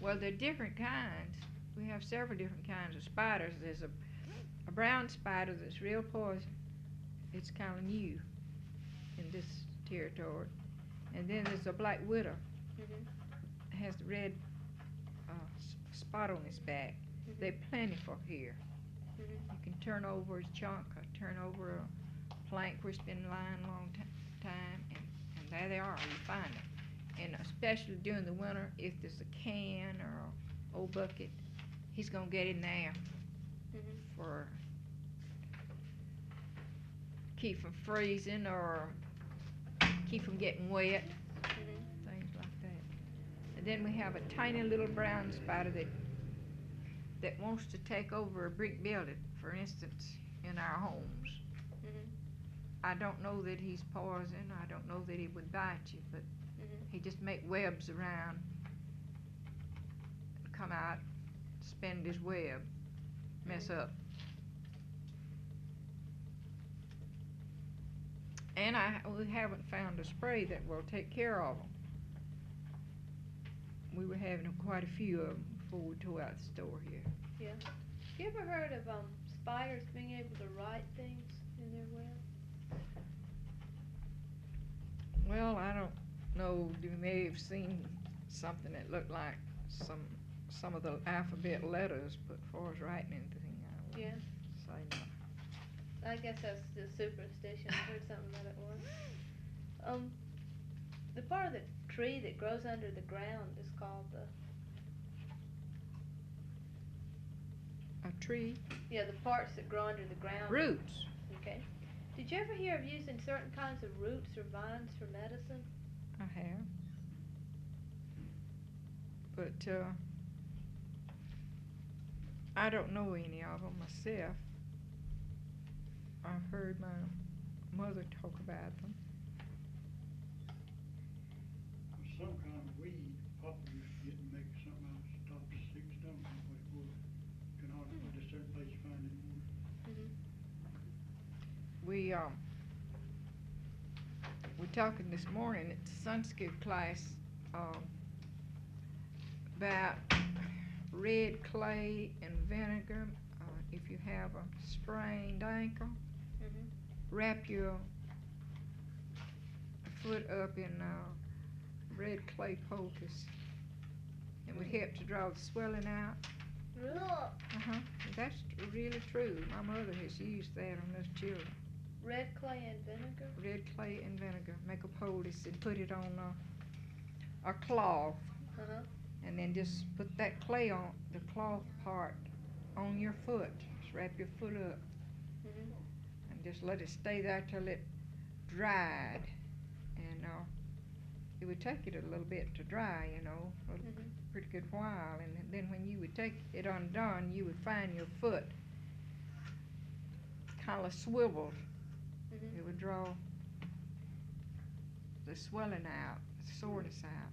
Well, there are different kinds. We have several different kinds of spiders. There's a brown spider that's real poison. It's kind of new in this territory. And then there's a black widow. Mhm. It has the red spot on its back. Mhm. They're plentiful here. Mhm. You can turn over a chunk or turn over a plank where it's been lying a long time, and there they are. You find them. And especially during the winter, if there's a can or a old bucket, he's gonna get in there Mhm. for keep from freezing or keep from getting wet, Mhm. things like that. And then we have a tiny little brown spider that wants to take over a brick building, for instance, in our homes. Mhm. I don't know that he's poison. I don't know that he would bite you, but Mhm. he just make webs around, come out, spin his web, mess Mhm. up. And we haven't found a spray that will take care of them. We were having quite a few of them before we tore out the store here. Yeah. You ever heard of spiders being able to write things in their web? Well, I don't know. You may have seen something that looked like some of the alphabet letters, but as far as writing anything, I Yeah. wouldn't say no. I guess that's the superstition. I heard something about it once. Um, the part of the tree that grows under the ground is called the A tree. yeah, the parts that grow under the ground. Roots. Okay. Did you ever hear of using certain kinds of roots or vines for medicine? I have. But I don't know any of them myself. I've heard my mother talk about them. Some kind of weed, Papa used to get and make something out of stop 6 stone, what it was. Can hardly find a certain place you find it anymore. Mhm. We were talking this morning at the Sunday class about red clay and vinegar. If you have a sprained ankle, Mhm. wrap your foot up in red clay poultice. It would help to draw the swelling out. Really? Uh-huh. That's really true. My mother has used that on us children. Red clay and vinegar? Red clay and vinegar. Make a poultice and put it on a cloth, Uh-huh. and then just put that clay on the cloth part on your foot. Just wrap your foot up Mhm. and just let it stay there till it dried. And it would take it a little bit to dry, a Mhm. pretty good while. And then when you would take it undone, you would find your foot kind of swiveled. Mhm. It would draw the swelling out, the soreness out.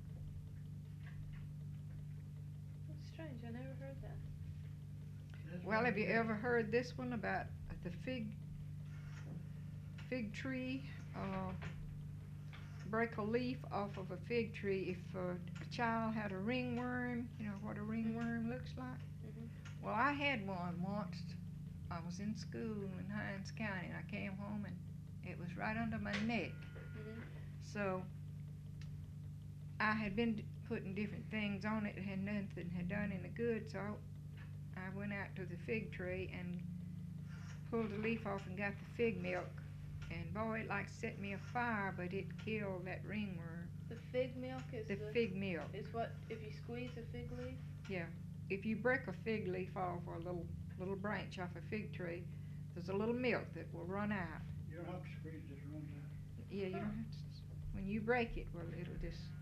That's strange. I never heard that. That's Well, why have we you got- ever heard this one about the fig tree? Break a leaf off of a fig tree if a child had a ringworm. You know what a ringworm looks like? Mhm. Well, I had one once. I was in school in Hinds County, and I came home, and it was right under my neck. Mhm. So I had been putting different things on it, and nothing had done any good. So I went out to the fig tree and pulled the leaf off and got the fig milk. And boy, it like set me afire, but it killed that ringworm. The fig milk is The fig milk. is what if you squeeze a fig leaf? Yeah. If you break a fig leaf off or a little branch off a fig tree, there's a little milk that will run out. You don't have to squeeze, it just runs out. Yeah, you don't have to. When you break it, well, it'll just